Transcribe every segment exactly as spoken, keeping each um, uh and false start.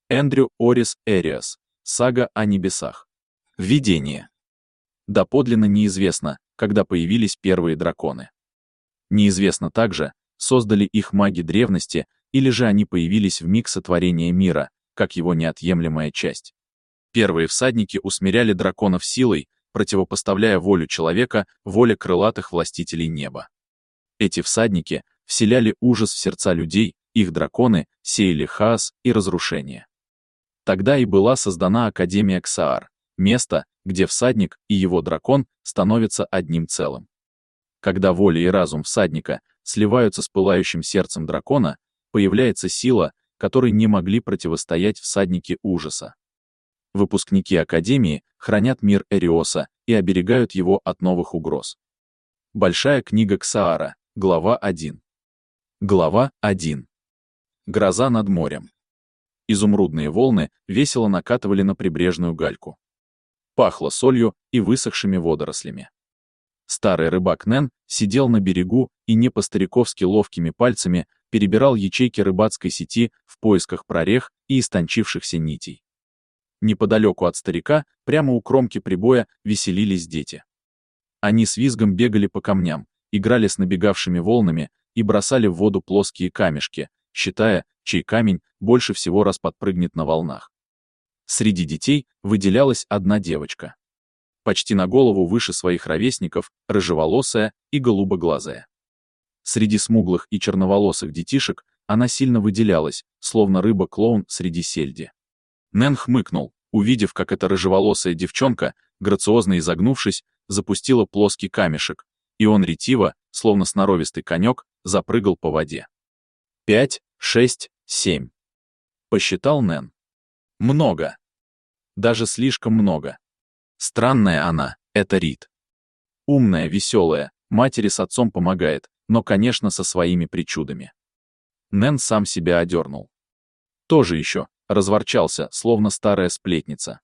Эндрю Орис Эриас. Сага о небесах. Введение. Доподлинно неизвестно, когда появились первые драконы. Неизвестно также, создали их маги древности, или же они появились в миг сотворения мира, как его неотъемлемая часть. Первые всадники усмиряли драконов силой, противопоставляя волю человека воле крылатых властителей неба. Эти всадники вселяли ужас в сердца людей, их драконы сеяли хаос и разрушение. Тогда и была создана Академия Ксаар, место, где всадник и его дракон становятся одним целым. Когда воля и разум всадника сливаются с пылающим сердцем дракона, появляется сила, которой не могли противостоять всадники ужаса. Выпускники Академии хранят мир Эриоса и оберегают его от новых угроз. Большая книга Ксаара, глава один. Глава один. Гроза над морем. Изумрудные волны весело накатывали на прибрежную гальку. Пахло солью и высохшими водорослями. Старый рыбак Нэн сидел на берегу и не по-стариковски ловкими пальцами перебирал ячейки рыбацкой сети в поисках прорех и истончившихся нитей. Неподалеку от старика, прямо у кромки прибоя, веселились дети. Они с визгом бегали по камням, играли с набегавшими волнами и бросали в воду плоские камешки, считая, чей камень больше всего раз подпрыгнет на волнах. Среди детей выделялась одна девочка. Почти на голову выше своих ровесников, рыжеволосая и голубоглазая. Среди смуглых и черноволосых детишек она сильно выделялась, словно рыба-клоун среди сельди. Нэн хмыкнул, увидев, как эта рыжеволосая девчонка, грациозно изогнувшись, запустила плоский камешек, и он ретиво, словно сноровистый конек, запрыгал по воде. Пять, шесть, семь. Посчитал Нэн. Много. Даже слишком много. Странная она, это Рит. Умная, веселая, матери с отцом помогает, но, конечно, со своими причудами. Нэн сам себя одернул. Тоже еще, разворчался, словно старая сплетница.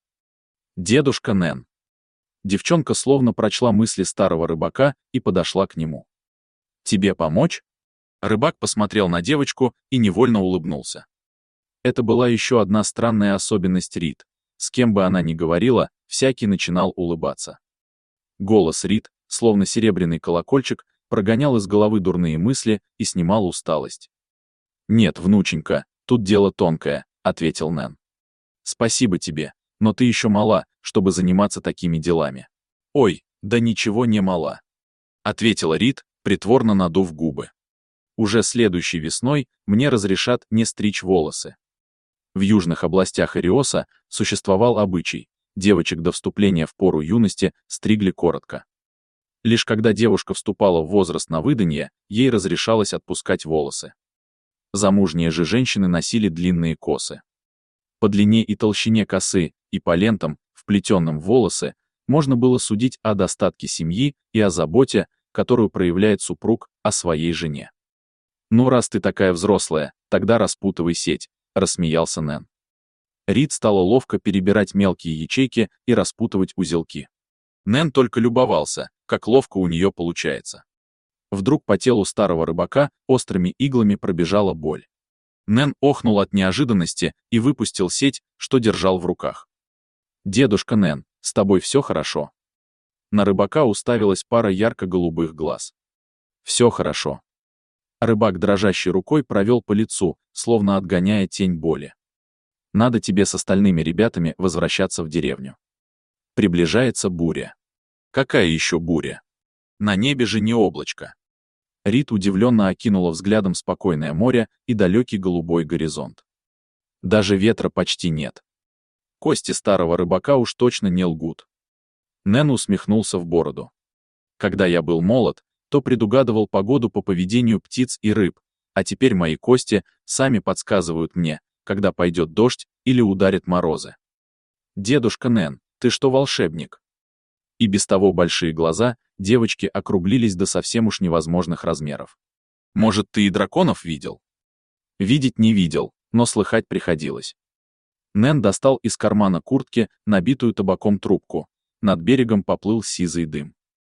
Дедушка Нэн. Девчонка словно прочла мысли старого рыбака и подошла к нему. «Тебе помочь?» Рыбак посмотрел на девочку и невольно улыбнулся. Это была еще одна странная особенность Рит. С кем бы она ни говорила, всякий начинал улыбаться. Голос Рит, словно серебряный колокольчик, прогонял из головы дурные мысли и снимал усталость. «Нет, внученька, тут дело тонкое», — ответил Нэн. «Спасибо тебе, но ты еще мала, чтобы заниматься такими делами». «Ой, да ничего не мала», — ответила Рит, притворно надув губы. «Уже следующей весной мне разрешат не стричь волосы». В южных областях Эриоса существовал обычай, девочек до вступления в пору юности стригли коротко. Лишь когда девушка вступала в возраст на выданье, ей разрешалось отпускать волосы. Замужние же женщины носили длинные косы. По длине и толщине косы, и по лентам, вплетенным в волосы, можно было судить о достатке семьи и о заботе, которую проявляет супруг о своей жене. «Ну, раз ты такая взрослая, тогда распутывай сеть», — рассмеялся Нэн. Рит стала ловко перебирать мелкие ячейки и распутывать узелки. Нэн только любовался, как ловко у нее получается. Вдруг по телу старого рыбака острыми иглами пробежала боль. Нэн охнул от неожиданности и выпустил сеть, что держал в руках. «Дедушка Нэн, с тобой все хорошо?» На рыбака уставилась пара ярко-голубых глаз. «Все хорошо». Рыбак дрожащей рукой провел по лицу, словно отгоняя тень боли. «Надо тебе с остальными ребятами возвращаться в деревню. Приближается буря». «Какая еще буря? На небе же не облачко». Рит удивленно окинула взглядом спокойное море и далекий голубой горизонт. Даже ветра почти нет. Кости старого рыбака уж точно не лгут. Нэн усмехнулся в бороду. «Когда я был молод, то предугадывал погоду по поведению птиц и рыб, а теперь мои кости сами подсказывают мне, когда пойдет дождь или ударят морозы. Дедушка Нэн, ты что, волшебник?» И без того большие глаза девочки округлились до совсем уж невозможных размеров. «Может, ты и драконов видел?» Видеть не видел, но слыхать приходилось. Нэн достал из кармана куртки набитую табаком трубку. Над берегом поплыл сизый дым.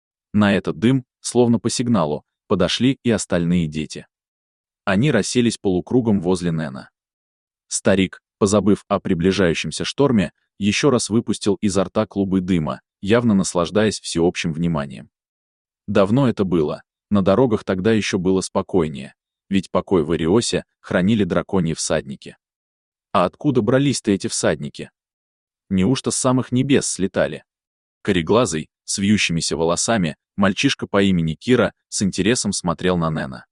На этот дым, словно по сигналу, подошли и остальные дети. Они расселись полукругом возле Нэна. Старик, позабыв о приближающемся шторме, еще раз выпустил изо рта клубы дыма, явно наслаждаясь всеобщим вниманием. Давно это было, на дорогах тогда еще было спокойнее, ведь покой в Эриосе хранили драконьи всадники. А откуда брались-то эти всадники? Неужто с самых небес слетали? Кореглазый, с вьющимися волосами, мальчишка по имени Кира с интересом смотрел на Нена.